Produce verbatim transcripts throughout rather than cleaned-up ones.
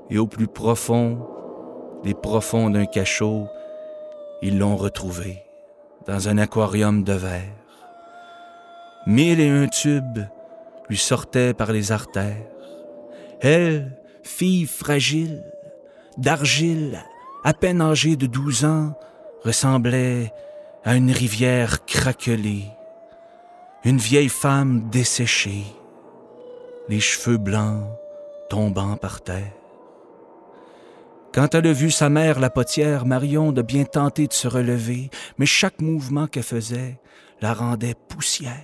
et au plus profond des profonds d'un cachot, ils l'ont retrouvé dans un aquarium de verre. Mille et un tubes lui sortaient par les artères. Elle, fille fragile, d'argile, à peine âgée de douze ans, ressemblait à une rivière craquelée, une vieille femme desséchée, les cheveux blancs tombant par terre. Quand elle a vu sa mère, la potière, Marion de bien tenter de se relever, mais chaque mouvement qu'elle faisait la rendait poussière.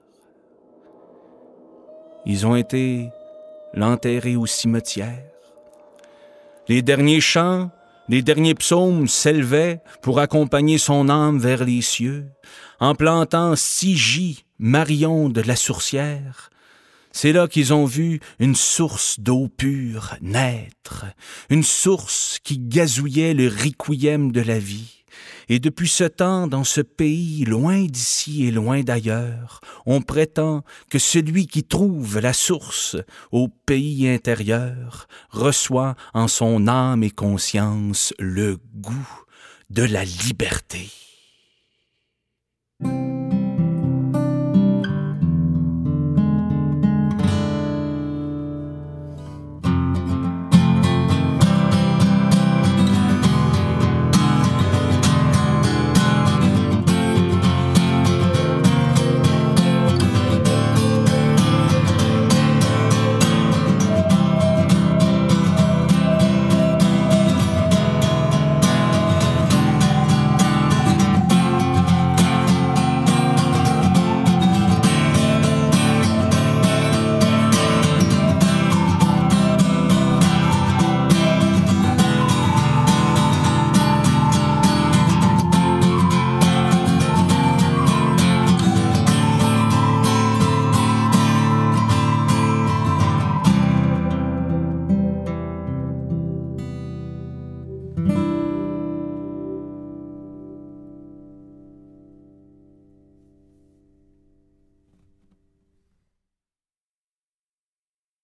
Ils ont été l'enterrer au cimetière. Les derniers chants, les derniers psaumes s'élevaient pour accompagner son âme vers les cieux, en plantant Sigie, Marion de la Sourcière. C'est là qu'ils ont vu une source d'eau pure naître, une source qui gazouillait le requiem de la vie. Et depuis ce temps, dans ce pays, loin d'ici et loin d'ailleurs, on prétend que celui qui trouve la source au pays intérieur reçoit en son âme et conscience le goût de la liberté.